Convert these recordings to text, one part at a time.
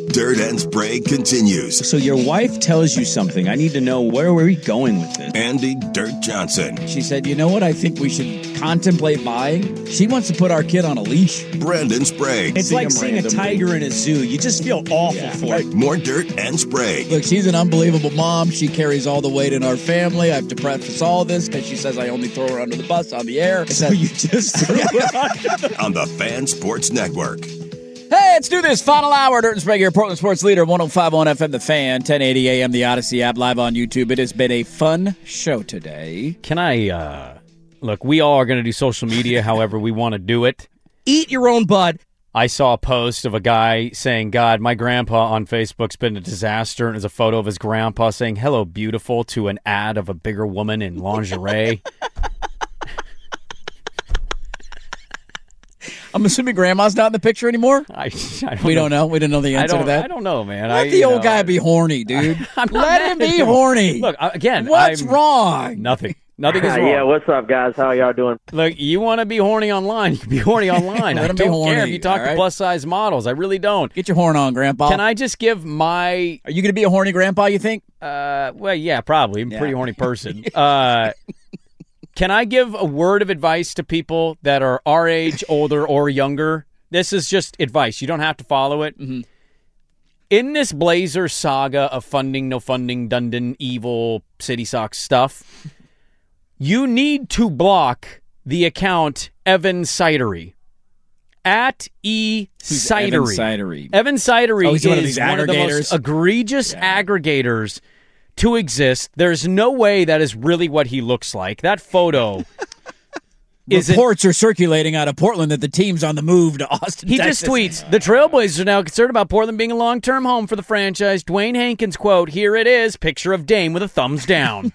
Dirt and Sprague continues. So your wife tells you something. I need to know, where were we going with this? Andy Dirt Johnson. She said, you know what I think we should contemplate buying? She wants to put our kid on a leash. Brendan Sprague. It's like seeing a tiger in a zoo. You just feel awful for it. More Dirt and Sprague. Look, she's an unbelievable mom. She carries all the weight in our family. I have to preface all this because she says I only throw her under the bus on the air. So you just threw her under the On the Fan Sports Network. Hey, let's do this. Final hour. Dirt and Sprague here, Portland Sports Leader, 105.1 FM, The Fan, 1080 AM, the Odyssey app, live on YouTube. It has been a fun show today. Can I, look, we all are going to do social media however we want to do it. Eat your own bud. I saw a post of a guy saying, God, my grandpa on Facebook's been a disaster, and there's a photo of his grandpa saying, hello, beautiful, to an ad of a bigger woman in lingerie. I'm assuming Grandma's not in the picture anymore? I We don't know. We didn't know the answer to that. I don't know, man. Let the old guy be horny, dude. Let him be horny. Look, again, what's wrong? Nothing. Nothing is wrong. Yeah, what's up, guys? How y'all doing? Look, you want to be horny online, you can be horny online. Let I him be don't horny, care if you talk all to right? plus-size models. I really don't. Get your horn on, Grandpa. Can I just give my... Are you going to be a horny grandpa, you think? Well, yeah, probably. I'm a pretty horny person. Can I give a word of advice to people that are our age, older, or younger? This is just advice. You don't have to follow it. Mm-hmm. In this Blazer saga of funding, no funding, Dundon, evil, City Sox stuff, you need to block the account Evan Sidery. At Sidery. Evan Sidery? Evan Sidery he's is one of these one of the most aggregators? egregious aggregators to exist. There's no way that is really what he looks like. That photo Reports are circulating out of Portland that the team's on the move to Austin, He Texas. just tweets, the Trailblazers are now concerned about Portland being a long-term home for the franchise. Dwayne Hankins quote, here it is, picture of Dame with a thumbs down.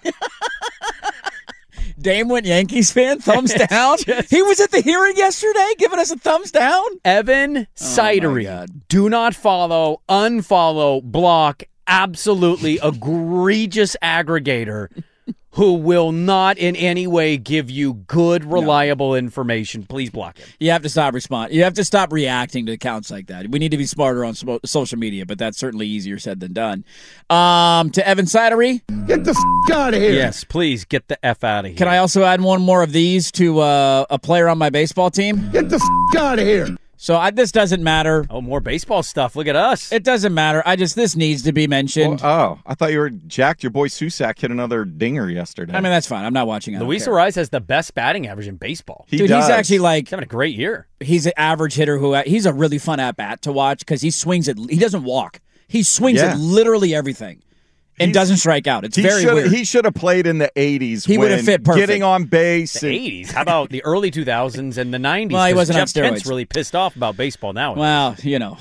Dame went Yankees fan, thumbs down. He was at the hearing yesterday giving us a thumbs down. Evan Sidery, do not follow, unfollow, block, absolutely egregious aggregator who will not in any way give you good, reliable information. Please block him. You have to stop responding. You have to stop reacting to accounts like that. We need to be smarter on social media, but that's certainly easier said than done. To Evan Sidery. Get the out of here. Yes, please get the F out of here. Can I also add one more of these to a player on my baseball team? Get the out of here. So this doesn't matter. Oh, more baseball stuff. Look at us. It doesn't matter. This needs to be mentioned. I thought you were jacked. Your boy Susak hit another dinger yesterday. I mean, that's fine. I'm not watching it. Luis Ariz has the best batting average in baseball. Dude, he's actually He's having a great year. He's an average hitter he's a really fun at-bat to watch because he swings it. He doesn't walk. He swings at literally everything and doesn't strike out. It's very weird. He should have played in the 80s. He would have fit perfect. Getting on base. The 80s? How about the early 2000s and the 90s? Well, he wasn't on Jeff Kent's steroids. really pissed off about baseball now. Well,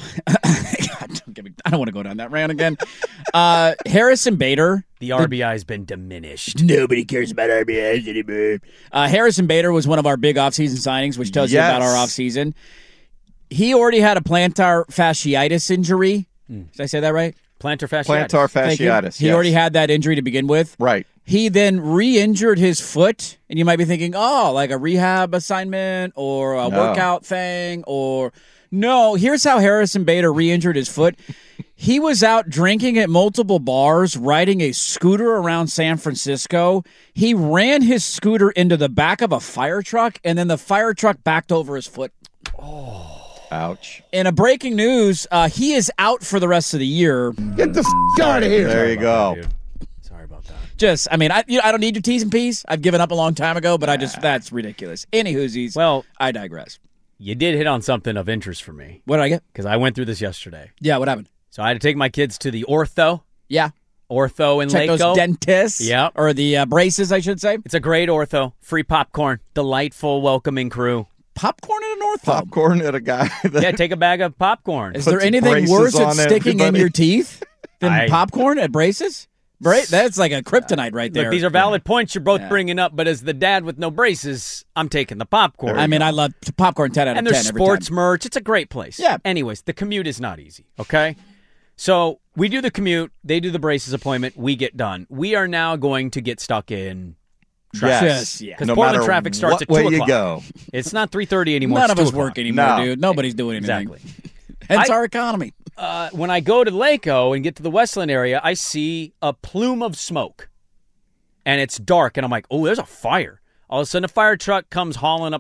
I don't want to go down that rant again. Harrison Bader. The RBI has been diminished. Nobody cares about RBIs anymore. Harrison Bader was one of our big offseason signings, which tells you about our offseason. He already had a plantar fasciitis injury. Did I say that right? Plantar fasciitis. Plantar fasciitis. He already had that injury to begin with. Right. He then re-injured his foot, and you might be thinking, like a rehab assignment or a workout thing or... No, here's how Harrison Bader re-injured his foot. He was out drinking at multiple bars, riding a scooter around San Francisco. He ran his scooter into the back of a fire truck, and then the fire truck backed over his foot. Oh. Ouch. In a breaking news, he is out for the rest of the year. Get the out of here. There you go. Sorry about that. I don't need your T's and P's. I've given up a long time ago, but that's ridiculous. Anywhoosies, well, I digress. You did hit on something of interest for me. What did I get? Because I went through this yesterday. Yeah, what happened? So I had to take my kids to the ortho. Yeah. Ortho in Check Lakeville. those dentists. Yeah. Or the braces, I should say. It's a great ortho. Free popcorn. Delightful, welcoming crew. Popcorn at an ortho? Popcorn at a guy. Yeah, take a bag of popcorn. Is there anything worse at sticking in your teeth than popcorn at braces? That's like a kryptonite right there. Look, these are valid points you're both bringing up, but as the dad with no braces, I'm taking the popcorn. I mean, I love popcorn 10 out of 10 and there's every sports time. merch. It's a great place. Yeah. Anyways, the commute is not easy, okay? So we do the commute. They do the braces appointment. We get done. We are now going to get stuck in traffic. Yes. Because No Portland matter traffic starts at what 2 way o'clock. you go. It's not 3:30 anymore. None it's of 2 us o'clock. work anymore, No. dude. Nobody's doing anything. Exactly. Hence our economy. when I go to Laco and get to the Westland area, I see a plume of smoke. And it's dark, and I'm like, oh, there's a fire. All of a sudden, a fire truck comes hauling up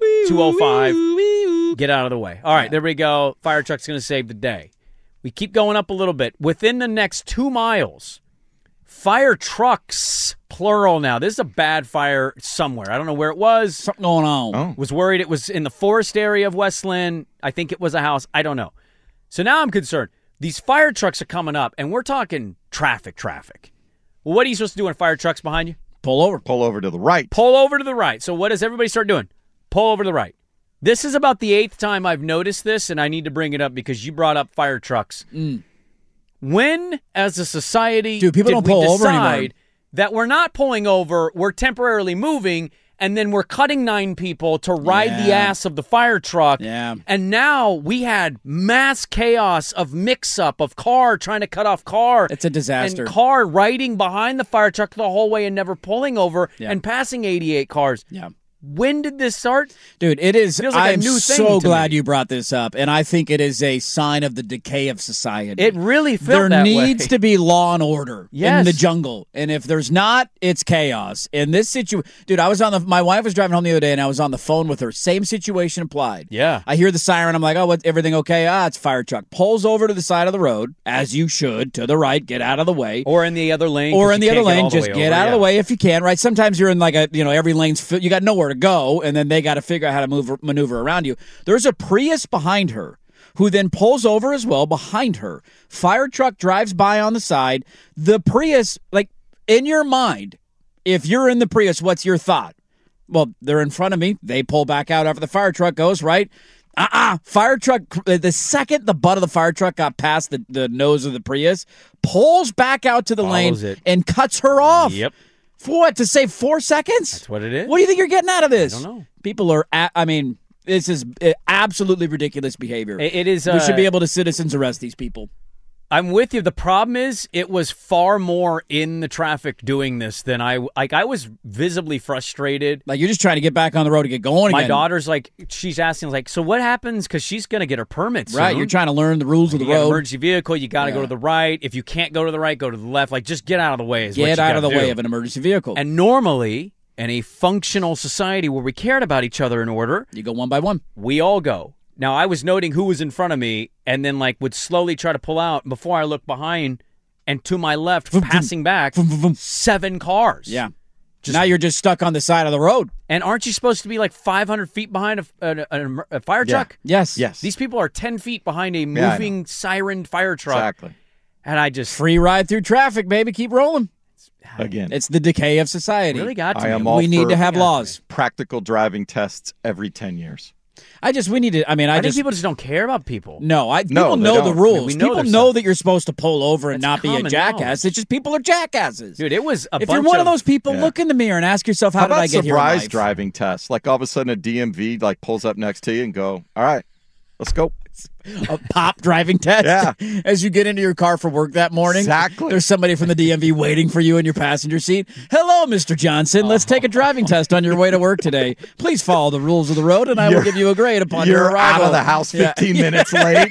205. Get out of the way. All right, there we go. Fire truck's going to save the day. We keep going up a little bit. Within the next 2 miles, fire trucks, plural now. This is a bad fire somewhere. I don't know where it was. Something going on. Oh. Was worried it was in the forest area of Westland. I think it was a house. I don't know. So now I'm concerned. These fire trucks are coming up, and we're talking traffic. Well, what are you supposed to do when a fire truck's behind you? Pull over. Pull over to the right. Pull over to the right. So what does everybody start doing? Pull over to the right. This is about the 8th time I've noticed this, and I need to bring it up because you brought up fire trucks. When, as a society, Dude, people don't pull over anymore. That we're not pulling over, we're temporarily moving, and then we're cutting 9 people to ride the ass of the fire truck. Yeah. And now we had mass chaos of mix-up of car trying to cut off car. It's a disaster. And car riding behind the fire truck the whole way and never pulling over and passing 88 cars. Yeah. When did this start? Dude, it is. Feels like a I'm new thing so to glad me. you brought this up, and I think it is a sign of the decay of society. It really felt there that way. needs to be law and order in Yes. the jungle, and if there's not, it's chaos. In this situation, dude, I was my wife was driving home the other day, and I was on the phone with her. Same situation applied. Yeah. I hear the siren. I'm like, oh, everything okay? It's fire truck. Pulls over to the side of the road, as you should, to the right, get out of the way. Or in the other lane. Or 'cause in you the other can't lane, all the just way get over, out of the way if you can, right? Sometimes you're in like every lane's, you got nowhere to go, and then they got to figure out how to maneuver around you. There's a Prius behind her who then pulls over as well behind her. Fire truck drives by on the side. The Prius, like, in your mind, if you're in the Prius, what's your thought? Well, they're in front of me. They pull back out after the fire truck goes, right? Fire truck, the second the butt of the fire truck got past the nose of the Prius, pulls back out to the Follows lane it. and cuts her off. Yep. For what? To save 4 seconds? That's what it is. What do you think you're getting out of this? I don't know. People are, this is absolutely ridiculous behavior. It is. We should be able to citizens arrest these people. I'm with you. The problem is it was far more in the traffic doing this than I was visibly frustrated. Like, you're just trying to get back on the road to get going My again. daughter's like, she's asking, like, so what happens? Because she's going to get her permit soon. Right, you're trying to learn the rules of the You got an road. emergency vehicle, you got to go to the right. If you can't go to the right, go to the left. Like, just get out of the way is what you Get out of the gotta way do. of an emergency vehicle. And normally, in a functional society where we cared about each other in order, you go one by one. we all go. Now, I was noting who was in front of me and then, like, would slowly try to pull out before I looked behind and to my left, passing back, 7 cars. Yeah. Now you're just stuck on the side of the road. And aren't you supposed to be, like, 500 feet behind a fire truck? Yes. Yes. These people are 10 feet behind a moving, sirened fire truck. Exactly. And I just Free ride through traffic, baby. Keep rolling. Again, It's the decay of society. really got to I me. am all We need for to have laws. practical driving tests every 10 years. We need to, I think people just don't care about people. No, people No, they know the don't. rules. I mean, we know People there's know some- that you're supposed to pull over and That's not be a common jackass. knowledge. It's just people are jackasses. Dude, it was a if bunch you're one of of those people, Yeah. look in the mirror and ask yourself, how How did I about get here in surprise life? driving tests? Like all of a sudden a DMV like pulls up next to you and go, all right, let's go. A pop driving test. Yeah. As you get into your car for work that morning. Exactly. There's somebody from the DMV waiting for you in your passenger seat. Hello, Mr. Johnson. Let's take a driving test on your way to work today. Please follow the rules of the road, and I will give you a grade upon your You're arrival. out of the house 15 Yeah. minutes late.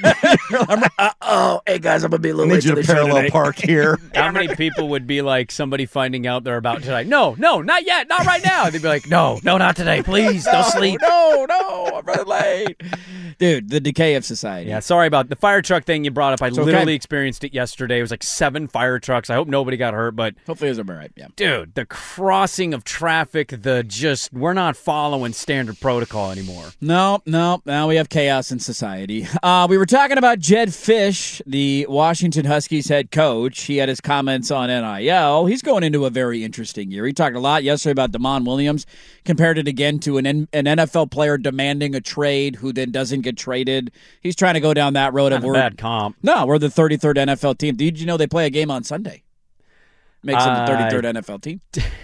Hey guys, I'm gonna be a I little need late you to to the show parallel today. park here. How many people would be like somebody finding out they're about to die? No, not yet, not right now. They'd be like, no, not today. Please, don't sleep. No, I'm running late. Dude, the decay of society. Yeah, sorry about the fire truck thing you brought up. I okay. literally experienced it yesterday. It was like 7 fire trucks. I hope nobody got hurt, but Hopefully it was all right. Yeah. dude, the crossing of traffic, we're not following standard protocol anymore. No. Now we have chaos in society. We were talking about Jed Fish, the Washington Huskies head coach. He had his comments on NIL. He's going into a very interesting year. He talked a lot yesterday about Damon Williams, compared it again to an NFL player demanding a trade who then doesn't get traded. He's trying to go down that road Not of a bad comp. No, we're the 33rd NFL team. Did you know they play a game on Sunday? Makes them the 33rd NFL team.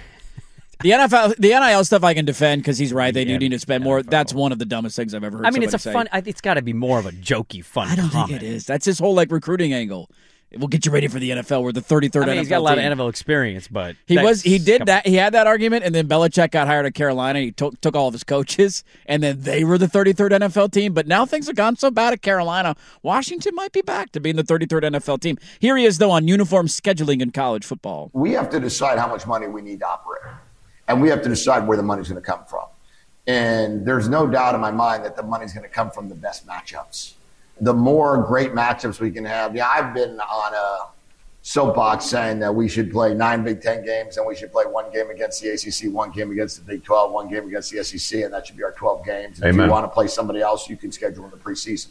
The NIL stuff I can defend because he's right. They do need to spend more. That's one of the dumbest things I've ever heard. I mean, somebody say. it's got to be more of a jokey, fun I don't comment. think it is. That's his whole recruiting angle. We'll get you ready for the NFL. We're the 33rd NFL he's got a lot team. of NFL experience, but He did that. He had that argument, and then Belichick got hired at Carolina. He took all of his coaches, and then they were the 33rd NFL team. But now things have gone so bad at Carolina. Washington might be back to being the 33rd NFL team. Here he is, though, on uniform scheduling in college football. We have to decide how much money we need to operate, and we have to decide where the money's going to come from. And there's no doubt in my mind that the money's going to come from the best matchups. The more great matchups we can have. Yeah, I've been on a soapbox saying that we should play 9 Big Ten games and we should play 1 game against the ACC, 1 game against the Big 12, 1 game against the SEC, and that should be our 12 games. If you want to play somebody else, you can schedule in the preseason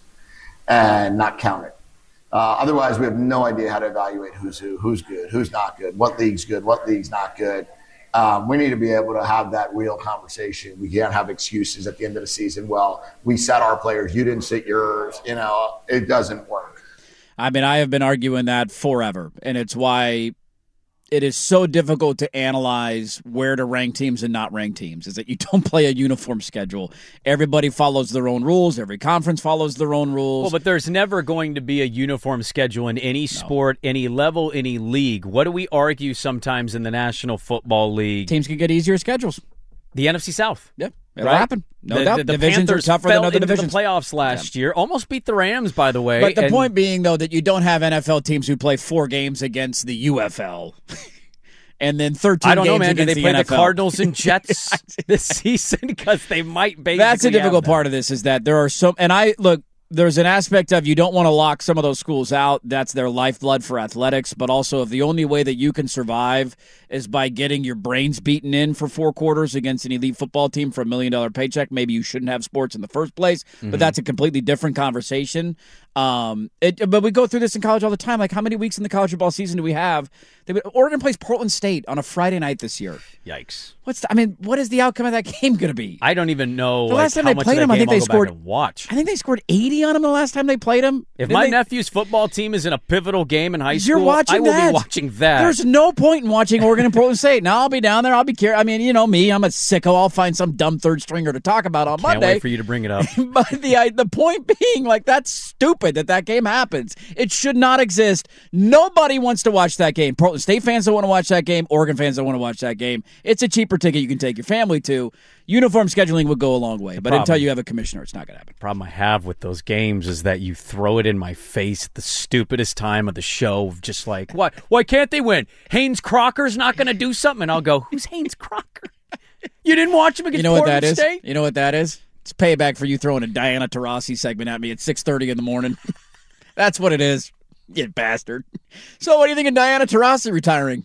and not count it. Otherwise, we have no idea how to evaluate who's good, who's not good, what league's not good. We need to be able to have that real conversation. We can't have excuses at the end of the season. Well, we set our players. You didn't sit yours. It doesn't work. I mean, I have been arguing that forever, and it's why it is so difficult to analyze where to rank teams and not rank teams, is that you don't play a uniform schedule. Everybody follows their own rules. Every conference follows their own rules. Well, but there's never going to be a uniform schedule in any sport, any level, any league. What do we argue sometimes in the National Football League? Teams can get easier schedules. The NFC South. Yep. It'll happen. No doubt. The Divisions Panthers are tougher than other into divisions. the playoffs last year. Almost beat the Rams, by the way. But the point being, though, that you don't have NFL teams who play 4 games against the UFL. And then 13 I don't know, games man. Do against they play the NFL. Cardinals and Jets this season? Because they might basically That's a difficult have part of this, is that there are there's an aspect of you don't want to lock some of those schools out. That's their lifeblood for athletics. But also, if the only way that you can survive is by getting your brains beaten in for 4 quarters against an elite football team for $1 million paycheck, maybe you shouldn't have sports in the first place. Mm-hmm. But that's a completely different conversation. But we go through this in college all the time. Like, how many weeks in the college football season do we have? Oregon plays Portland State on a Friday night this year. Yikes. What is the outcome of that game going to be? I don't even know. The last time how they much played of them, that I think game they I'll go scored. back and watch. I think they scored 80 on them the last time they played them. If my nephew's football team is in a pivotal game in high You're school, watching I will that. be watching that. There's no point in watching Oregon and Portland State. Now I'll be down there. I'll be curious. I mean, you know me. I'm a sicko. I'll find some dumb third stringer to talk about on Can't Monday. wait for you to bring it up. But the point being, like, that's stupid that game happens. It should not exist. Nobody wants to watch that game. Portland State fans don't want to watch that game. Oregon fans don't want to watch that game. It's a cheaper ticket you can take your family to. Uniform scheduling would go a long way. But until you have a commissioner, it's not going to happen. The problem I have with those games is that you throw it in my face at the stupidest time of the show, just like, why can't they win? Haynes Crocker's not going to do something. And I'll go, who's Haynes Crocker? You didn't watch him against Portland State? You know what that is? It's payback for you throwing a Diana Taurasi segment at me at 6:30 in the morning. That's what it is, you bastard. So what do you think of Diana Taurasi retiring?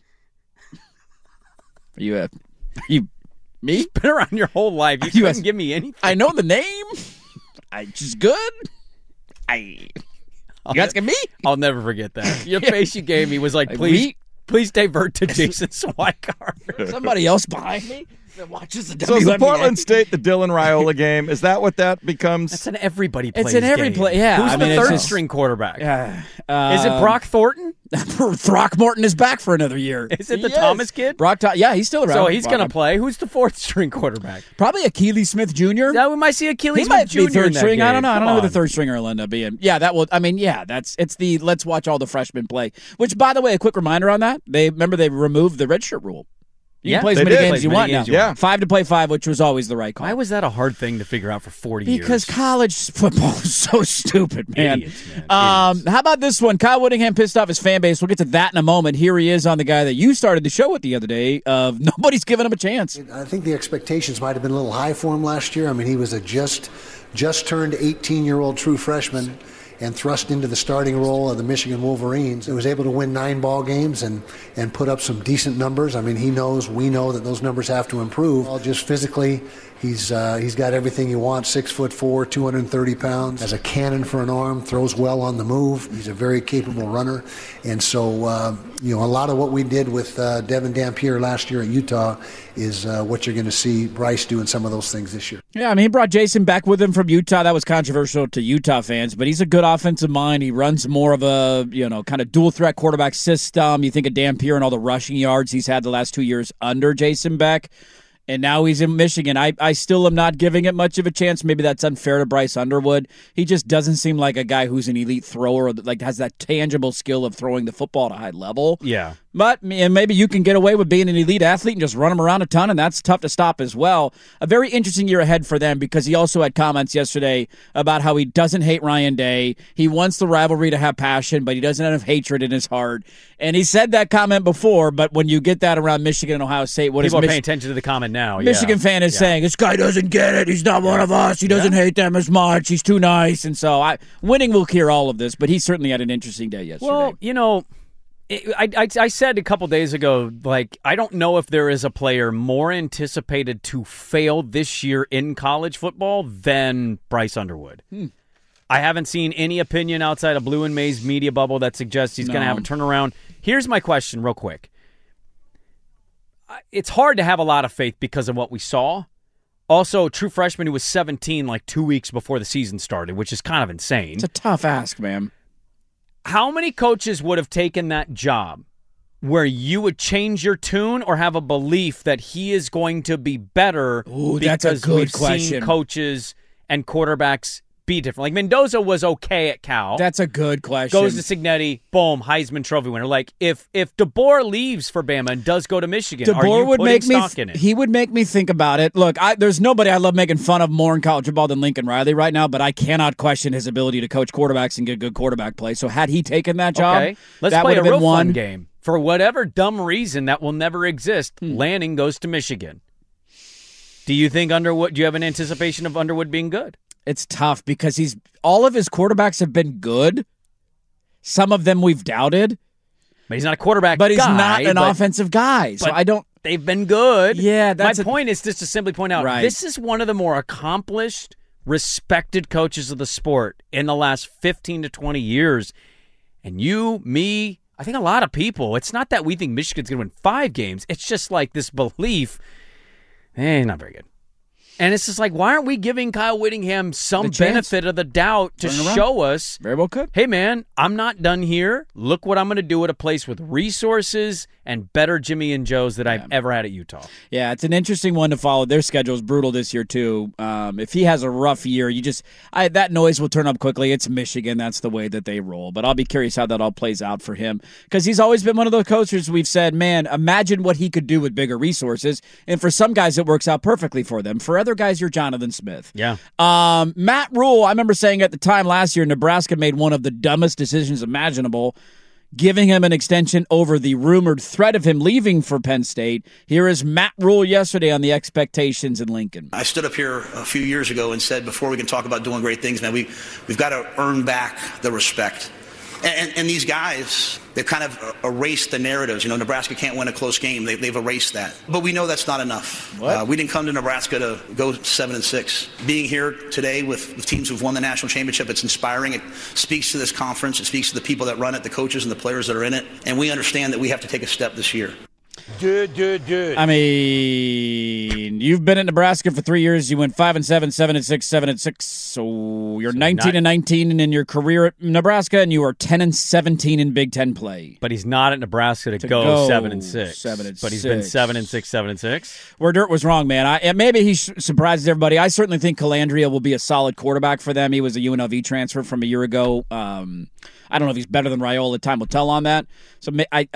Are you me? You've been around your whole life. You couldn't give me anything. I know the name. She's good. You asking me? I'll never forget that. Your face you gave me was like please divert to Jason Swikart. Somebody else behind me that watches the WNBA. So is the Portland State the Dylan Raiola game? Is that what that becomes? That's an everybody plays It's an every game. play. Yeah. Who's the third string quarterback? Is it Brock Thornton? Throckmorton is back for another year. Is it the Thomas kid? Yeah, he's still around. So he's going to play. Who's the fourth string quarterback? Probably Achilles Smith Jr. Yeah, we might see Achilles He Smith might Jr. be third in that string. game. I don't know. I don't know Come who the on. third stringer will end up being. Yeah, that will. I mean, yeah, it's the let's watch all the freshmen play. Which, by the way, a quick reminder on that. They removed the redshirt rule. You can play as they many did. games as you want now. Yeah. 5 to play 5, which was always the right call. Why was that a hard thing to figure out for 40 years? Because college football is so stupid, man. Idiots, man. How about this one? Kyle Whittingham pissed off his fan base. We'll get to that in a moment. Here he is on the guy that you started the show with the other day of nobody's giving him a chance. I think the expectations might have been a little high for him last year. I mean, he was a just turned 18-year-old true freshman and thrust into the starting role of the Michigan Wolverines. He was able to win 9 ball games and put up some decent numbers. I mean, we know that those numbers have to improve. Well, just physically, he's got everything you want. 6'4", 230 pounds, has a cannon for an arm, throws well on the move. He's a very capable runner. And so, a lot of what we did with Devin Dampier last year at Utah is what you're going to see Bryce doing some of those things this year. Yeah, I mean, he brought Jason back with him from Utah. That was controversial to Utah fans, but he's a good offensive mind. He runs more of a, kind of dual-threat quarterback system. You think of Dampier and all the rushing yards he's had the last 2 years under Jason Beck. and now he's in Michigan. I still am not giving it much of a chance. Maybe that's unfair to Bryce Underwood. He just doesn't seem like a guy who's an elite thrower, or like has that tangible skill of throwing the football at a high level. Yeah. But maybe you can get away with being an elite athlete and just run him around a ton, and that's tough to stop as well. A very interesting year ahead for them because he also had comments yesterday about how he doesn't hate Ryan Day. He wants the rivalry to have passion, but he doesn't have hatred in his heart. And he said that comment before, but when you get that around Michigan and Ohio State, what people is are paying attention to the comment now. Michigan fan is saying, this guy doesn't get it. He's not one of us. He doesn't hate them as much. He's too nice. And so winning will cure all of this, but he certainly had an interesting day yesterday. Well, I said a couple days ago, like, I don't know if there is a player more anticipated to fail this year in college football than Bryce Underwood. I haven't seen any opinion outside of Blue and May's media bubble that suggests he's going to have a turnaround. Here's my question real quick. It's hard to have a lot of faith because of what we saw. Also, true freshman who was 17 like 2 weeks before the season started, which is kind of insane. It's a tough ask, man. How many coaches would have taken that job where you would change your tune or have a belief that he is going to be better because we've seen coaches and quarterbacks be different? Like Mendoza was okay at Cal. That's a good question. Goes to Cignetti, boom, Heisman Trophy winner. Like if DeBoer leaves for Bama and does go to Michigan, are you putting stock in it? He would make me think about it. Look, there's nobody I love making fun of more in college football than Lincoln Riley right now, but I cannot question his ability to coach quarterbacks and get good quarterback play. So had he taken that job, let's that play would a have real been one fun game. For whatever dumb reason that will never exist, Lanning goes to Michigan. Do you think Underwood? Do you have an anticipation of Underwood being good? It's tough because all of his quarterbacks have been good. Some of them we've doubted. But he's not a quarterback But he's guy, not an offensive guy. So I don't. They've been good. Yeah, my point is just to simply point out, Right. this is one of the more accomplished, respected coaches of the sport in the last 15 to 20 years. And you, me, I think a lot of people, it's not that we think Michigan's going to win 5 games. It's just like this belief, not very good. And it's just like, why aren't we giving Kyle Whittingham some benefit of the doubt to show us, very well could. Hey, man, I'm not done here. Look what I'm going to do at a place with resources and better Jimmy and Joes that I've ever had at Utah. Yeah, it's an interesting one to follow. Their schedule is brutal this year, too. If he has a rough year, that noise will turn up quickly. It's Michigan. That's the way that they roll. But I'll be curious how that all plays out for him because he's always been one of those coaches we've said, man, imagine what he could do with bigger resources. And for some guys, it works out perfectly for them. For other guys, you're Jonathan Smith. Yeah. Matt Rule, I remember saying at the time last year, Nebraska made one of the dumbest decisions imaginable, giving him an extension over the rumored threat of him leaving for Penn State. Here is Matt Rule yesterday on the expectations in Lincoln. I stood up here a few years ago and said, before we can talk about doing great things, man, we've got to earn back the respect. And these guys, they've kind of erased the narratives. Nebraska can't win a close game. They've erased that. But we know that's not enough. We didn't come to Nebraska to go 7-6. Being here today with teams who've won the national championship, it's inspiring. It speaks to this conference. It speaks to the people that run it, the coaches and the players that are in it. And we understand that we have to take a step this year. I mean, you've been at Nebraska for 3 years. You went 5-7, 7-6, 7-6. So you're 19-19 in your career at Nebraska, and you are 10-17 in Big Ten play. But he's not at Nebraska to go 7-6. 7-6. But he's been 7-6, 7-6. Where Dirt was wrong, man. Maybe he surprises everybody. I certainly think Calandria will be a solid quarterback for them. He was a UNLV transfer from a year ago. I don't know if he's better than Raiola. Time will tell on that. So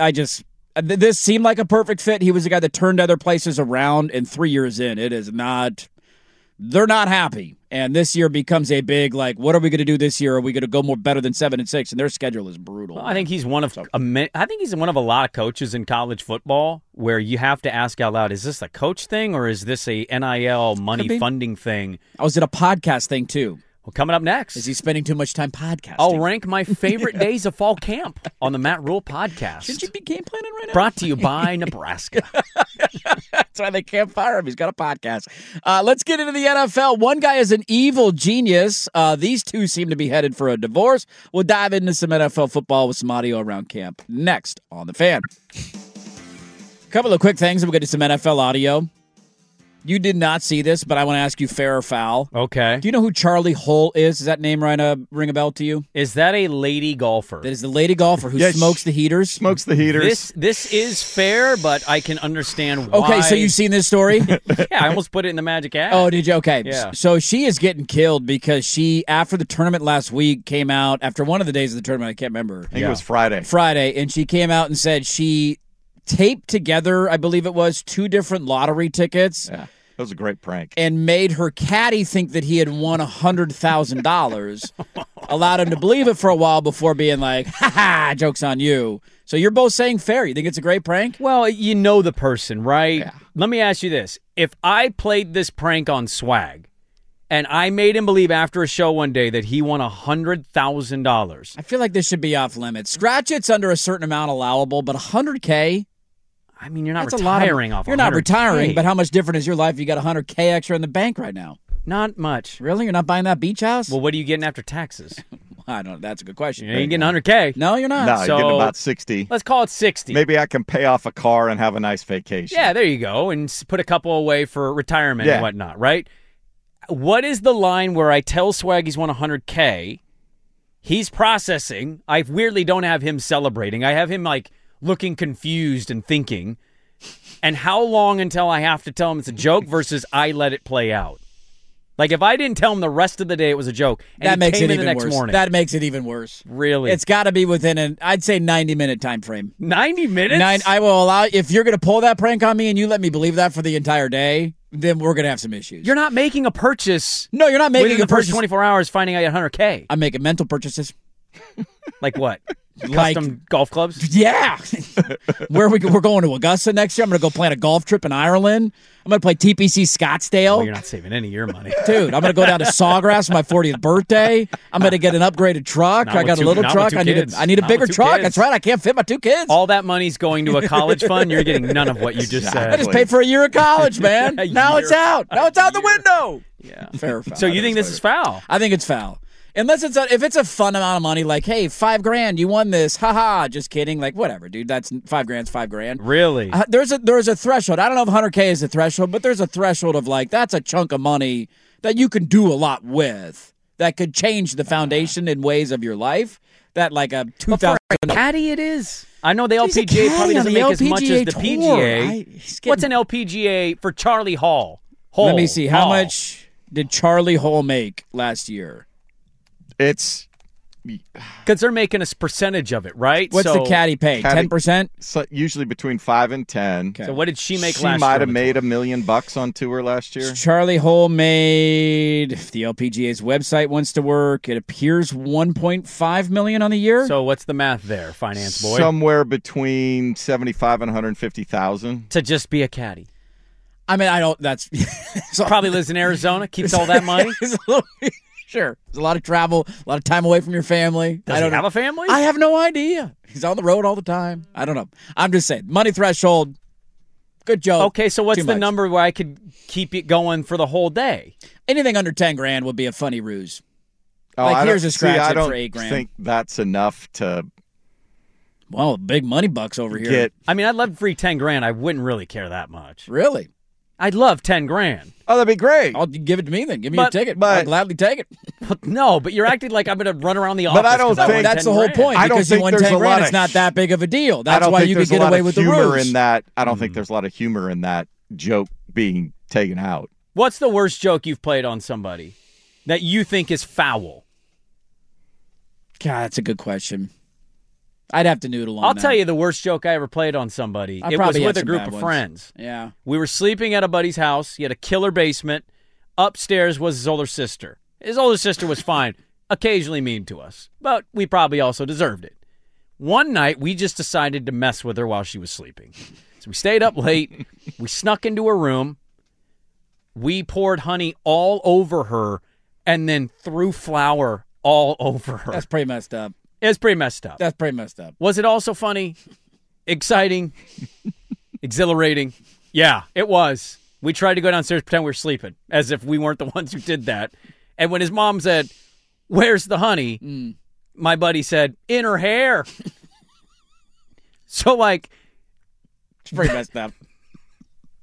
this seemed like a perfect fit. He was a guy that turned other places around, and 3 years in, it is not. They're not happy, and this year becomes a big what are we going to do this year? Are we going to go more better than 7-6? And their schedule is brutal. Well, I think he's one of a lot of coaches in college football where you have to ask out loud: is this a coach thing or is this a NIL money funding thing? I was at a podcast thing too. Well, coming up next. Is he spending too much time podcasting? I'll rank my favorite days of fall camp on the Matt Rule podcast. Should you be game planning right now? Brought to you by Nebraska. That's why they can't fire him. He's got a podcast. Let's get into the NFL. One guy is an evil genius. These two seem to be headed for a divorce. We'll dive into some NFL football with some audio around camp next on The Fan. A couple of quick things, and we'll get to some NFL audio. You did not see this, but I want to ask you fair or foul. Okay. Do you know who Charlie Hull is? Does that name ring a bell to you? Is that a lady golfer? That is the lady golfer who smokes the heaters. Smokes the heaters. This is fair, but I can understand why. Okay, so you've seen this story? Yeah, I almost put it in the Magic ad. Oh, did you? Okay. Yeah. So she is getting killed because she, after the tournament last week, came out, after one of the days of the tournament, I can't remember. I think it was Friday. And she came out and said she taped together, I believe it was, 2 different lottery tickets. Yeah. That was a great prank. And made her caddy think that he had won $100,000. Allowed him to believe it for a while before being like, ha ha, joke's on you. So you're both saying fair. You think it's a great prank? Well, you know the person, right? Yeah. Let me ask you this. If I played this prank on Swag and I made him believe after a show one day that he won $100,000. I feel like this should be off limits. Scratch it's under a certain amount allowable, but $100K? I mean, you're not That's a lot retiring of, off You're not 100K. retiring, but how much different is your life if you got $100K extra in the bank right now? Not much. Really? You're not buying that beach house? Well, what are you getting after taxes? I don't know. That's a good question. You ain't getting 100K. No, you're not. No, you're getting about 60. Let's call it 60. Maybe I can pay off a car and have a nice vacation. Yeah, there you go. And put a couple away for retirement and whatnot, right? What is the line where I tell Swag he's won 100K, he's processing, I weirdly don't have him celebrating. I have him, like, looking confused and thinking. And how long until I have to tell him it's a joke versus I let it play out? Like, if I didn't tell him the rest of the day it was a joke, and that makes came it in the even next worse. morning. That makes it even worse. Really? It's got to be within I'd say 90-minute time frame. 90 minutes? I will allow, if you're going to pull that prank on me and you let me believe that for the entire day, then we're going to have some issues. You're not making a purchase. No, you're not making within a the first purchase. 24 hours finding out you had 100K. I'm making mental purchases. Like what? Like- Custom golf clubs? Yeah. We're going to Augusta next year. I'm going to go plan a golf trip in Ireland. I'm going to play TPC Scottsdale. Well, you're not saving any of your money. Dude, I'm going to go down to Sawgrass for my 40th birthday. I'm going to get an upgraded truck. Not I with got a two- little not truck. with two kids. I need a Not bigger with two truck. kids. That's right. I can't fit my 2 kids. All that money's going to a college fund. You're getting none of what you just said. I just paid for a year of college, man. Now it's out. Now it's out the window. Yeah. Fair or foul. So you think this is foul? I think it's foul. Unless if it's a fun amount of money, like, hey, $5,000, you won this, haha, just kidding, like, whatever, dude, that's $5,000's $5,000. Really? There's a threshold. I don't know if 100K is a threshold, but there's a threshold of like that's a chunk of money that you can do a lot with that could change the foundation in ways of your life. That like a 2,000 caddy it is. I know the He's a LPGA probably caddy on doesn't the make as much as the LPGA PGA. tour. What's an LPGA for Charlie Hall? Let me see. How much did Charlie Hull make last year? It's because they're making a percentage of it, right? What's the caddy pay? 10%? So usually between 5 and 10. So what did she make She last year? might have made $1 million on tour last year. Charlie Hull made, if the LPGA's website wants to work, it appears $1.5 million on the year. So what's the math there, finance boy? Somewhere between 75 and 150,000 to just be a caddy. I mean, I don't. That's probably lives in Arizona, keeps all that money. Sure. There's a lot of travel, a lot of time away from your family. Does he have a family? I have no idea. He's on the road all the time. I don't know. I'm just saying, money threshold, good joke. Okay, so what's Too the much. number where I could keep it going for the whole day? Anything under $10,000 would be a funny ruse. Oh, like, I here's don't- a scratch see, I hit don't for $8,000. think that's enough to Well, big money bucks over here. get. I mean, I'd love free $10,000. I wouldn't really care that much. Really? I'd love $10,000. Oh, that'd be great. I'll give it to me then. Give me But- your ticket. but- I'll gladly take it. No, but you're acting like I'm going to run around the office. But I don't 'cause think- won That's the whole $10,000. point. I don't Because you think won there's a $10,000, lot it's of not that big of a deal. I That's don't why think you could there's get a lot away of with the humor ruse. in that. I don't think there's a lot of humor in that joke being taken out. What's the worst joke you've played on somebody that you think is foul? God, that's a good question. I'd have to noodle on I'll that. tell you the worst joke I ever played on somebody. I It was probably had with a some group bad of ones. friends. Yeah. We were sleeping at a buddy's house. He had a killer basement. Upstairs was his older sister. His older sister was fine, occasionally mean to us, but we probably also deserved it. One night, we just decided to mess with her while she was sleeping. So we stayed up late. We snuck into her room. We poured honey all over her and then threw flour all over her. That's pretty messed up. It's pretty messed up. That's pretty messed up. Was it also funny? Exciting? Exhilarating? Yeah, it was. We tried to go downstairs, pretend we were sleeping, as if we weren't the ones who did that. And when his mom said, "Where's the honey?" My buddy said, "In her hair." So, like, It's pretty messed up.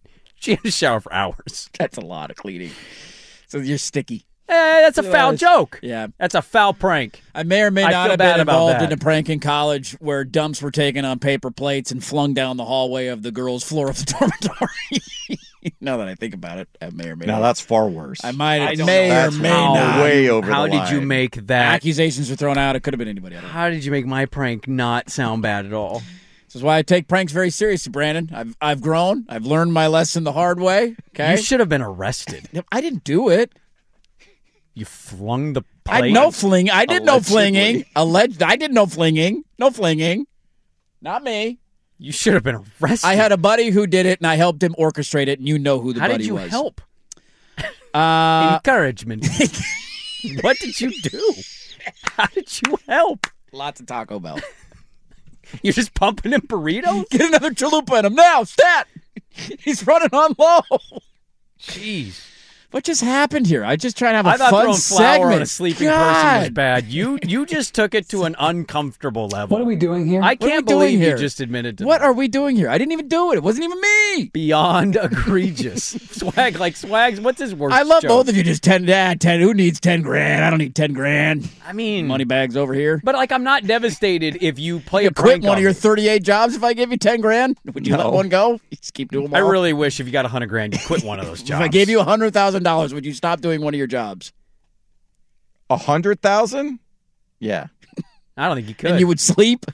She had to shower for hours. That's a lot of cleaning. So you're sticky. That's a foul joke. Yeah. That's a foul prank. I may or may I not feel have bad been about involved that. in a prank in college where dumps were taken on paper plates and flung down the hallway of the girls' floor of the dormitory. Now that I think about it, I may or may Now not. that's far worse. I might I have don't may know. or That's may how not. way over How the did you line. make that? Accusations were thrown out. It could have been anybody. I don't know. How did you make my prank not sound bad at all? This is why I take pranks very seriously, Brandon. I've grown. I've learned my lesson the hard way. Okay. You should have been arrested. I didn't do it. You flung the I plate. no fling. I did no Allegedly. flinging. Alleged. I did no flinging. No flinging. Not me. You should have been arrested. I had a buddy who did it, and I helped him orchestrate it. And you know who the How buddy did you was. help? Uh, Encouragement. What did you do? How did you help? lots of Taco Bell. You're just pumping him burritos? Get another chalupa in him now. Stat. He's running on low. Jeez. What just happened here? I just trying to have a I thought fun throwing flour segment. on a sleeping person was God. bad. You just took it to an uncomfortable level. What are we doing here? I What are we can't doing believe here? you just admitted to What that. are we doing here? I didn't even do it. It wasn't even me. Beyond egregious. Swags, what's his worst I love joke? both of you. Just 10. Who needs 10 grand? I don't need 10 grand. I mean, Money bags over here. but I'm not devastated if you play You a quit prank one on of your me. 38 jobs if I give you 10 grand? Would you let one go? You just keep doing them I all? really wish if you got $100,000, you quit one of those If jobs. I gave you $100,000, would you stop doing one of your jobs? 100,000? Yeah. I don't think you could. And you would sleep?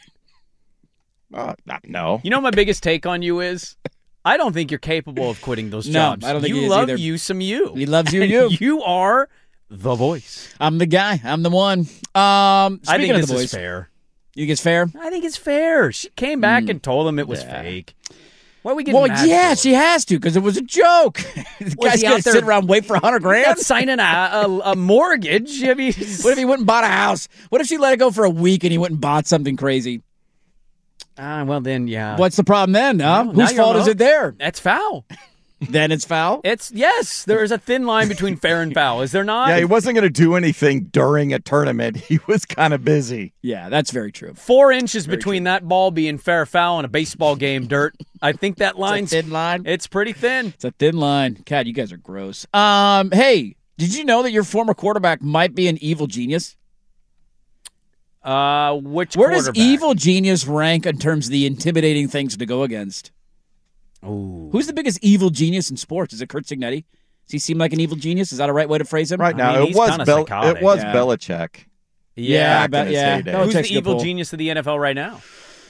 No. You know what my biggest take on you is? I don't think you're capable of quitting those No, jobs. I don't think you he is love either. you some you. He loves you, And you. You are the voice. I'm the guy. I'm the one. I Speaking think of this the boys, is fair. you think it's fair? I think it's fair. She came back and told him it was fake. Why are we getting Well, mad yeah, for? she has to because it was a joke. The Was guy's he going out to there- sit around and wait for $100 grand? Not signing a mortgage. I mean, What if he went and bought a house? What if she let it go for a week and he went and bought something crazy? well then, yeah. What's the problem then, huh? Well, now Whose you're fault is alone. it there? That's foul. Then it's foul? Yes, there is a thin line between fair and foul. Is there not? Yeah, he wasn't going to do anything during a tournament. He was kind of busy. Yeah, that's very true. 4 inches between that ball being fair foul and a baseball game, Dirt. I think that It's line's a thin line. It's pretty thin. It's a thin line. God, you guys are gross. Hey, did you know that your former quarterback might be an evil genius? Which Where does quarterback? evil genius rank in terms of the intimidating things to go against? Ooh. Who's the biggest evil genius in sports? Is it Kurt Signetti? Does he seem like an evil genius? Is that a right way to phrase him? Right now, mean, it he's was kinda psychotic. it was Yeah. Belichick. Yeah, I back bet. in his Yeah, heyday. Who's Belichick's the a good evil pull. genius of the NFL right now?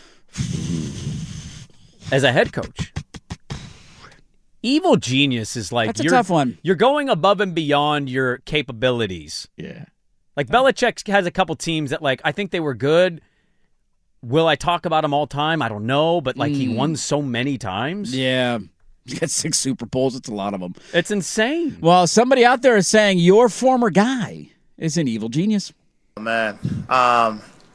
As a head coach. Evil genius is like That's a you're, tough one. You're going above and beyond your capabilities. Yeah. Like Belichick has a couple teams that like I think they were good. Will I talk about them all time? I don't know, but like he won so many times. Yeah. He's got 6 Super Bowls. It's a lot of them. It's insane. Well, somebody out there is saying your former guy is an evil genius. Man, I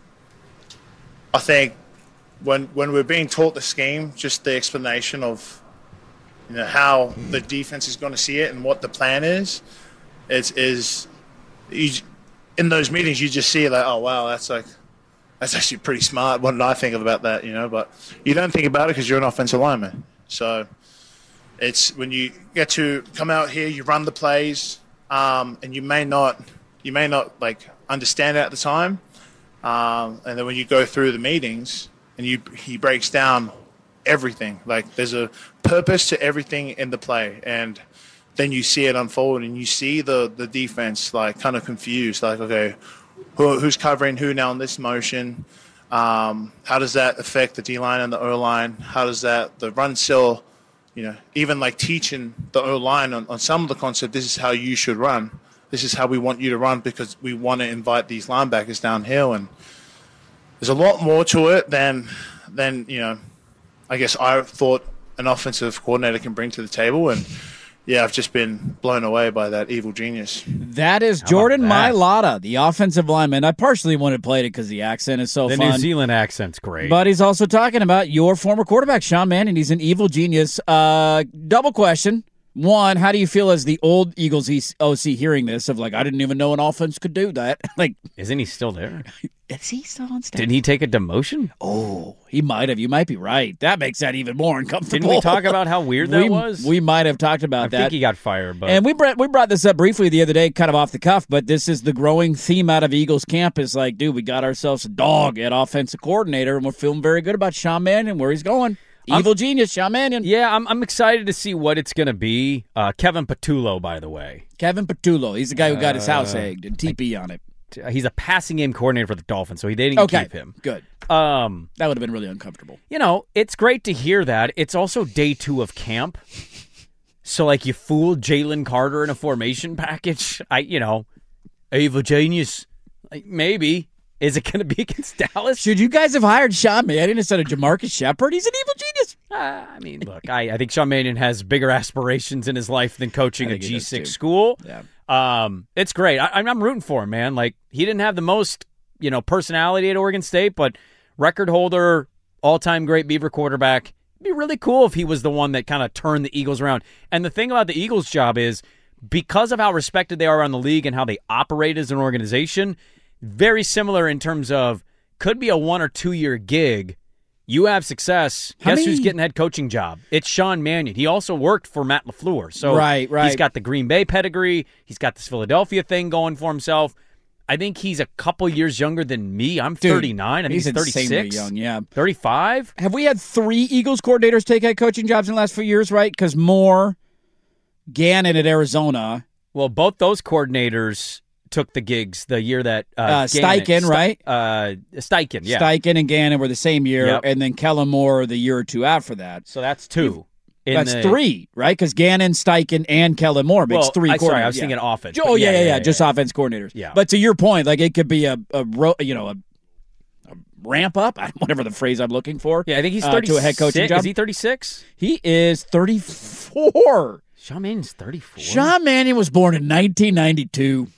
think when we're being taught the scheme, just the explanation of how the defense is going to see it and what the plan is in those meetings you just see like, oh wow, that's actually pretty smart. What did I think about that? But you don't think about it because you're an offensive lineman. So it's when you get to come out here, you run the plays, and you may not like understand it at the time, and then when you go through the meetings and he breaks down everything. Like there's a purpose to everything in the play, and then you see it unfold, and you see the defense like kind of confused, like okay, who's covering who now in this motion? How does that affect the D line and the O line? How does the run still? Even like teaching the O-line on some of the concept, this is how you should run. This is how we want you to run because we want to invite these linebackers downhill. And there's a lot more to it than I guess I thought an offensive coordinator can bring to the table. And, yeah, I've just been blown away by that evil genius. That is Jordan Mailata, the offensive lineman. I partially wanted to play it because the accent is so The fun. New Zealand accent's great. But he's also talking about your former quarterback, Sean Mannion. He's an evil genius. Double question. One, how do you feel as the old Eagles OC hearing this of like, I didn't even know an offense could do that? Like, isn't he still there? Is he still on staff? Didn't he take a demotion? Oh, he might have. You might be right. That makes that even more uncomfortable. Didn't we talk about how weird that was? We might have talked about that. I think he got fired. But And we brought this up briefly the other day, kind of off the cuff, but this is the growing theme out of Eagles camp is like, dude, we got ourselves a dog at offensive coordinator, and we're feeling very good about Sean Mannion, where he's going. Evil genius, Sean Mannion. Yeah, I'm excited to see what it's going to be. Kevin Patullo, by the way. Kevin Patullo. He's the guy who got his house egged and TP on it. He's a passing game coordinator for the Dolphins, so they didn't keep him. Good. That would have been really uncomfortable. You know, it's great to hear that. It's also day 2 of camp. So, like, you fooled Jalen Carter in a formation package. Evil genius. Like, maybe. Is it going to be against Dallas? Should you guys have hired Sean Mannion instead of Jamarcus Shepard? He's an evil genius. Look, I think Sean Mannion has bigger aspirations in his life than coaching a G6 school. Yeah. It's great. I'm rooting for him, man. Like, he didn't have the most, personality at Oregon State, but record holder, all-time great Beaver quarterback. It'd be really cool if he was the one that kind of turned the Eagles around. And the thing about the Eagles' job is, because of how respected they are around the league and how they operate as an organization, very similar in terms of could be a 1 or 2 year gig. You have success. Guess who's getting the head coaching job? It's Sean Mannion. He also worked for Matt LaFleur. So right. He's got the Green Bay pedigree. He's got this Philadelphia thing going for himself. I think he's a couple years younger than me. I'm 39. I think he's 36. Young, yeah. 35. Have we had 3 Eagles coordinators take head coaching jobs in the last few years, right? Because Moore, Gannon at Arizona. Well, both those coordinators took the gigs the year that Steichen, right? Steichen, yeah. Steichen and Gannon were the same year, Yep. And then Kellen Moore the year or two after that. So that's 2. That's 3, right? Because Gannon, Steichen, and Kellen Moore makes 3 coordinators. Sorry, I was thinking offense. Oh, yeah. Just offense coordinators. Yeah. But to your point, like it could be a ramp up, whatever the phrase I'm looking for. Yeah, I think he's 36. To a head coaching job. Is he 36? He is 34. Sean Mannion's 34. Sean Mannion was born in 1992.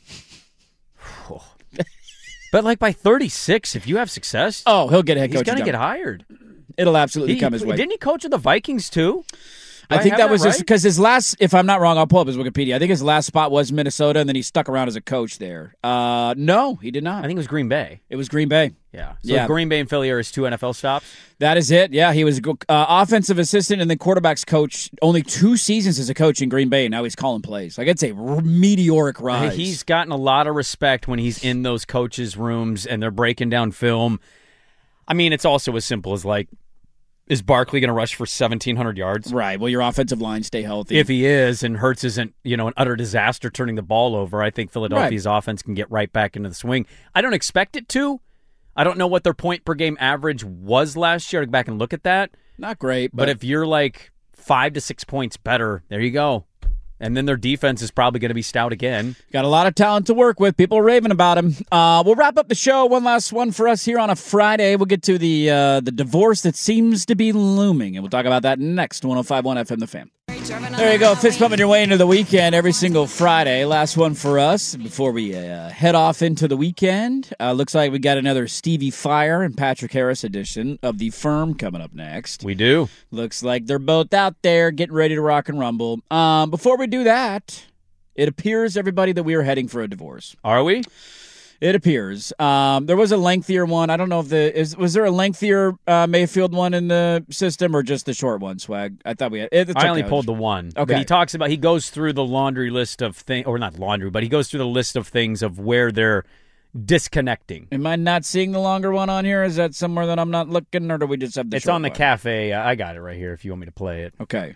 But like by 36, if you have success, he'll get a head coaching job. He's going to get hired. It'll absolutely come his way. Didn't he coach with the Vikings too? I think that was right? just because his last, if I'm not wrong, I'll pull up his Wikipedia. I think his last spot was Minnesota, and then he stuck around as a coach there. No, he did not. I think it was Green Bay. It was Green Bay. Yeah. So Green Bay and Philly are his 2 NFL stops? That is it. Yeah, he was offensive assistant and then quarterback's coach. Only 2 seasons as a coach in Green Bay. Now he's calling plays. Like, it's a meteoric rise. He's gotten a lot of respect when he's in those coaches' rooms and they're breaking down film. I mean, it's also as simple as like, is Barkley going to rush for 1,700 yards? Right. Well, your offensive line stay healthy. If he is, and Hurts isn't, an utter disaster turning the ball over, I think Philadelphia's offense can get right back into the swing. I don't expect it to. I don't know what their point per game average was last year. I'll go back and look at that. Not great. But if you're like 5 to 6 points better, there you go. And then their defense is probably going to be stout again. Got a lot of talent to work with. People are raving about him. We'll wrap up the show. One last one for us here on a Friday. We'll get to the divorce that seems to be looming, and we'll talk about that next. 105.1 FM The Fan. There you go. Fist pumping your way into the weekend every single Friday. Last one for us before we head off into the weekend. Looks like we got another Stevie Fire and Patrick Harris edition of The Firm coming up next. We do. Looks like they're both out there getting ready to rock and rumble. Before we do that, it appears, everybody, that we are heading for a divorce. Are we? It appears. There was a lengthier one. I don't know if was there a lengthier Mayfield one in the system or just the short one, Swag? I thought we had. I only pulled the one. Okay. But he goes through the laundry list of things, or not laundry, but he goes through the list of things of where they're disconnecting. Am I not seeing the longer one on here? Is that somewhere that I'm not looking, or do we just have the It's short on the one? cafe. I got it right here if you want me to play it. Okay.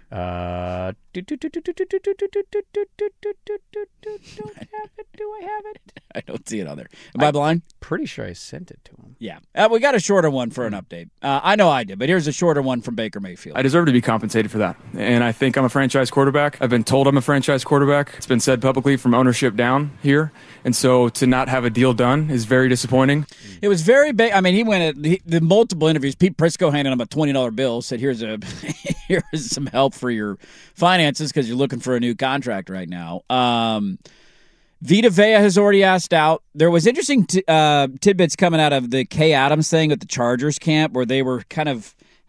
Do I have it? I don't see it on there. Am I blind? Pretty sure I sent it to him. Yeah. We got a shorter one for an update. I know I did, but here's a shorter one from Baker Mayfield. I deserve to be compensated for that. And I think I'm a franchise quarterback. I've been told I'm a franchise quarterback. It's been said publicly from ownership down here. And so to not have a deal done is very disappointing. It was very big. I mean, he went at the multiple interviews. Pete Prisco handed him a $20 bill, said, here's some help for your finances because you're looking for a new contract right now. Vita Vea has already asked out. There was interesting tidbits coming out of the Kay Adams thing at the Chargers camp where they were kind of,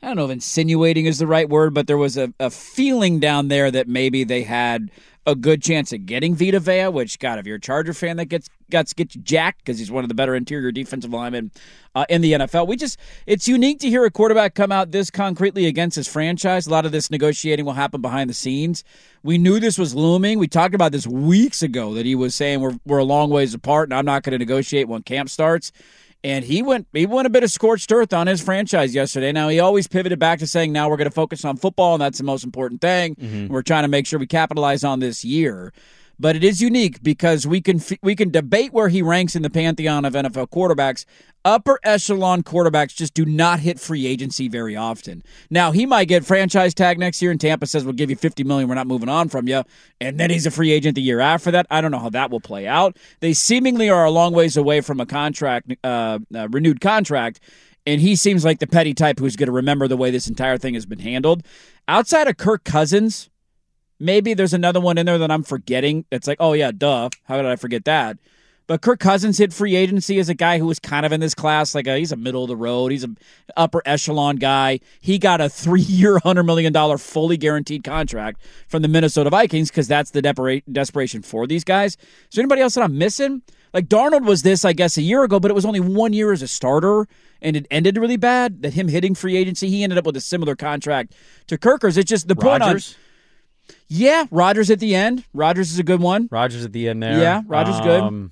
I don't know if insinuating is the right word, but there was a feeling down there that maybe they had a good chance of getting Vita Vea, which, God, if you're a Charger fan, that gets you jacked because he's one of the better interior defensive linemen in the NFL. It's unique to hear a quarterback come out this concretely against his franchise. A lot of this negotiating will happen behind the scenes. We knew this was looming. We talked about this weeks ago that he was saying we're a long ways apart and I'm not going to negotiate when camp starts. And he went a bit of scorched earth on his franchise yesterday. Now, he always pivoted back to saying, now we're going to focus on football, and that's the most important thing. Mm-hmm. We're trying to make sure we capitalize on this year. But it is unique because we can debate where he ranks in the pantheon of NFL quarterbacks. Upper echelon quarterbacks just do not hit free agency very often. Now, he might get franchise tag next year, and Tampa says, we'll give you $50 million, we're not moving on from you. And then he's a free agent the year after that. I don't know how that will play out. They seemingly are a long ways away from a contract, renewed contract, and he seems like the petty type who's going to remember the way this entire thing has been handled. Outside of Kirk Cousins, maybe there's another one in there that I'm forgetting. It's like, oh, yeah, duh. How did I forget that? But Kirk Cousins hit free agency as a guy who was kind of in this class. He's a middle of the road. He's an upper echelon guy. He got a 3-year, $100 million fully guaranteed contract from the Minnesota Vikings because that's the desperation for these guys. Is there anybody else that I'm missing? Like Darnold was this, I guess, a year ago, but it was only 1 year as a starter, and it ended really bad. That him hitting free agency, he ended up with a similar contract to Kirkers. It's just the point on. Yeah, Rodgers at the end. Rodgers is a good one. Rodgers at the end there. Yeah, Rodgers good.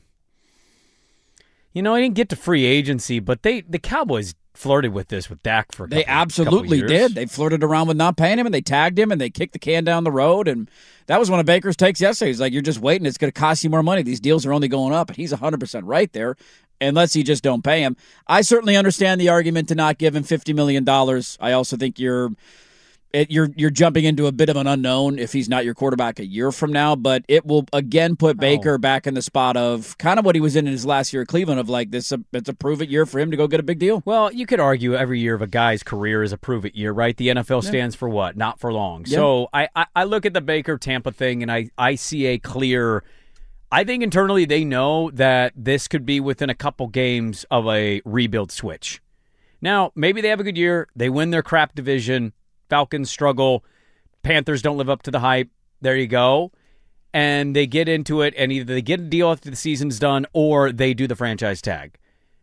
I didn't get to free agency, but the Cowboys flirted with this with Dak for a couple, They absolutely did. They flirted around with not paying him, and they tagged him, and they kicked the can down the road, and that was one of Baker's takes yesterday. He's like, you're just waiting. It's going to cost you more money. These deals are only going up, and he's 100% right there, unless you just don't pay him. I certainly understand the argument to not give him $50 million. I also think you're jumping into a bit of an unknown if he's not your quarterback a year from now, but it will again put Baker back in the spot of kind of what he was in his last year at Cleveland of like this. It's a prove-it year for him to go get a big deal. Well, you could argue every year of a guy's career is a prove-it year, right? The NFL stands for what? Not for long. Yeah. So I look at the Baker-Tampa thing, and I see a clear – I think internally they know that this could be within a couple games of a rebuild switch. Now, maybe they have a good year. They win their crap division. Falcons struggle. Panthers don't live up to the hype. There you go. And they get into it, and either they get a deal after the season's done or they do the franchise tag.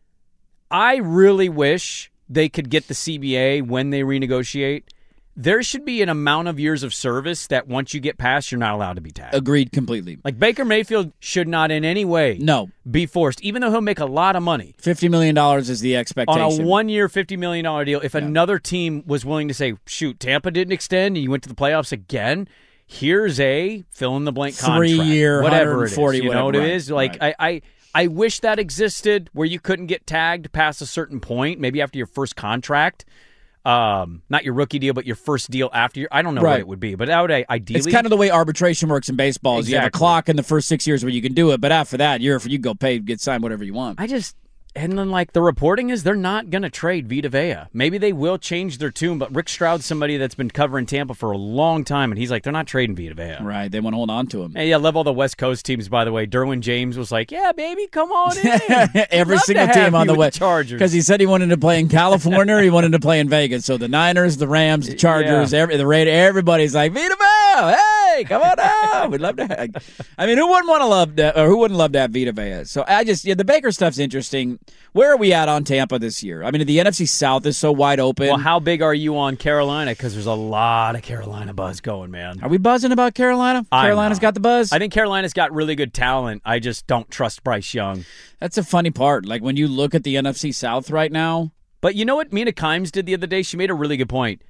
I really wish they could get the CBA when they renegotiate. There should be an amount of years of service that once you get past, you're not allowed to be tagged. Agreed completely. Like Baker Mayfield should not in any way be forced, even though he'll make a lot of money. $50 million is the expectation. On a 1-year, $50 million deal, if another team was willing to say, shoot, Tampa didn't extend and you went to the playoffs again, here's a fill-in-the-blank contract. 3-year, whatever it is. You know what it right, is? Like, right. I wish that existed where you couldn't get tagged past a certain point, maybe after your first contract. Not your rookie deal, but your first deal after I don't know what it would be, but that would ideally. It's kind of the way arbitration works in baseball. Is you have a clock in the first 6 years where you can do it, but after that, you go pay, get signed whatever you want. And then, the reporting is they're not going to trade Vita Vea. Maybe they will change their tune, but Rick Stroud's somebody that's been covering Tampa for a long time, and he's like, they're not trading Vita Vea. Right, they want to hold on to him. Hey, I love all the West Coast teams, by the way. Derwin James was like, yeah, baby, come on in. Every single team on the West. Chargers. Because he said he wanted to play in California or he wanted to play in Vegas. So the Niners, the Rams, the Chargers, the Raiders, everybody's like, Vita Vea, hey, come on out. We'd love to have. I mean, who wouldn't love to have Vita Vea? So the Baker stuff's interesting. Where are we at on Tampa this year? I mean, the NFC South is so wide open. Well, how big are you on Carolina? Because there's a lot of Carolina buzz going, man. Are we buzzing about Carolina? Carolina's got the buzz? I think Carolina's got really good talent. I just don't trust Bryce Young. That's a funny part. Like, when you look at the NFC South right now. But you know what Mina Kimes did the other day? She made a really good point.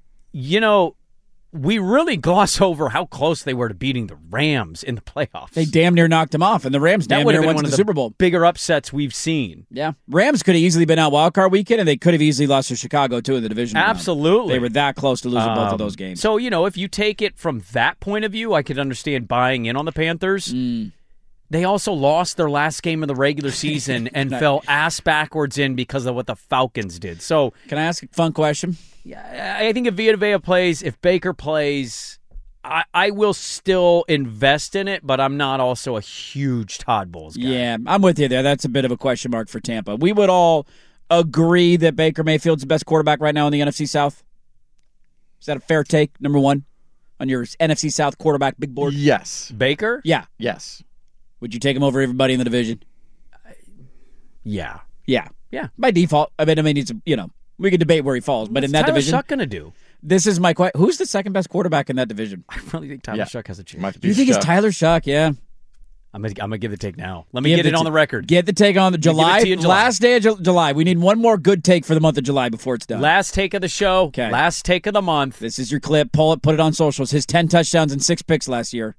We really gloss over how close they were to beating the Rams in the playoffs. They damn near knocked them off, and the Rams damn near went to the Super Bowl. Bigger upsets we've seen. Yeah. Rams could have easily been out wild card weekend, and they could have easily lost to Chicago, too, in the division round. Absolutely. They were that close to losing both of those games. So, if you take it from that point of view, I could understand buying in on the Panthers. They also lost their last game of the regular season and fell ass backwards in because of what the Falcons did. So, can I ask a fun question? Yeah, I think if Vita Vea plays, if Baker plays, I will still invest in it, but I'm not also a huge Todd Bowles guy. Yeah, I'm with you there. That's a bit of a question mark for Tampa. We would all agree that Baker Mayfield's the best quarterback right now in the NFC South? Is that a fair take, number one, on your NFC South quarterback big board? Yes. Baker? Yeah. Yes. Would you take him over everybody in the division? Yeah. Yeah. Yeah. By default. I mean, it's, we could debate where he falls, but in that division. What's Tyler Shuck going to do? This is my question. Who's the second best quarterback in that division? I really think Tyler Shuck has a chance. Do you think it's Tyler Shuck? Yeah. I'm gonna give the take now. Let me get it on the record. Get the take on the July. Last day of July. We need one more good take for the month of July before it's done. Last take of the show. Okay. Last take of the month. This is your clip. Pull it. Put it on socials. His 10 touchdowns and 6 picks last year.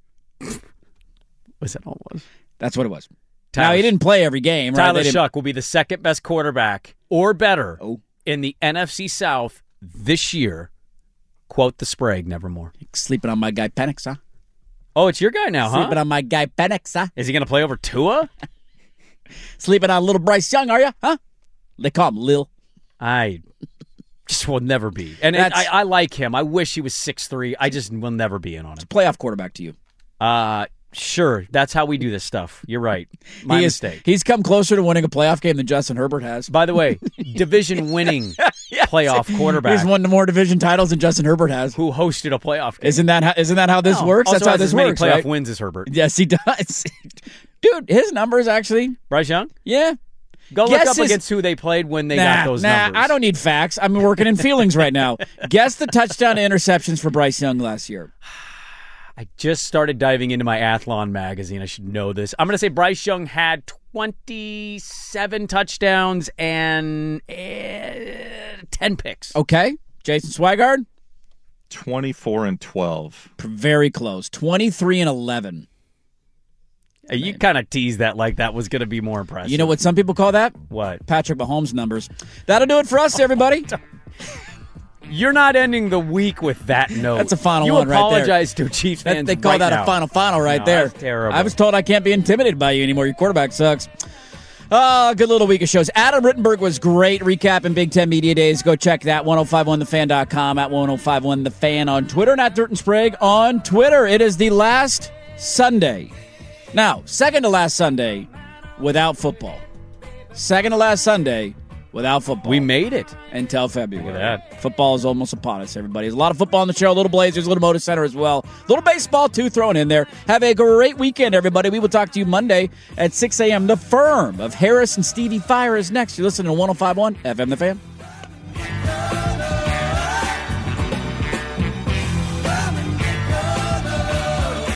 Was that all it was? That's what it was. Now, he didn't play every game. Right? Tyler Shuck will be the second best quarterback or better in the NFC South this year. Quote the Sprague, nevermore. Sleeping on my guy Penix, huh? Oh, it's your guy now, huh? Sleeping on my guy Penix, huh? Is he going to play over Tua? Sleeping on little Bryce Young, are you? Huh? They call him Lil. I just will never be. And I like him. I wish he was 6'3". I just will never be in on him. It's a playoff quarterback to you. Sure. That's how we do this stuff. You're right. My mistake. He's come closer to winning a playoff game than Justin Herbert has. By the way, division-winning playoff quarterback. He's won more division titles than Justin Herbert has. Who hosted a playoff game. Isn't that how this works? Also That's how has this as many works, playoff right? wins as Herbert. Yes, he does. Dude, his numbers actually. Bryce Young? Yeah. Go look up against who they played when they got those numbers. I don't need facts. I'm working in feelings right now. Guess the touchdown to interceptions for Bryce Young last year. I just started diving into my Athlon magazine. I should know this. I'm going to say Bryce Young had 27 touchdowns and 10 picks. Okay. Jason Swigard? 24 and 12. Very close. 23 and 11. You kind of teased that like that was going to be more impressive. You know what some people call that? What? Patrick Mahomes numbers. That'll do it for us, everybody. You're not ending the week with that note. That's a final you one right there. You apologize to Chiefs fans. They call that now. a final right there. That's terrible. I was told I can't be intimidated by you anymore. Your quarterback sucks. Good little week of shows. Adam Rittenberg was great recapping Big Ten Media Days. Go check that, 1051thefan.com, at 1051thefan on Twitter, and at Dirt and Sprague on Twitter. It is the last Sunday. Now, second to last Sunday without football. Second to last Sunday without football. We made it. Until February. Look at that. Football is almost upon us, everybody. There's a lot of football on the show, a little Blazers, a little Motor Center as well. A little baseball, too, thrown in there. Have a great weekend, everybody. We will talk to you Monday at 6 a.m. The Firm of Harris and Stevie Fire is next. You're listening to 105.1 FM The Fan.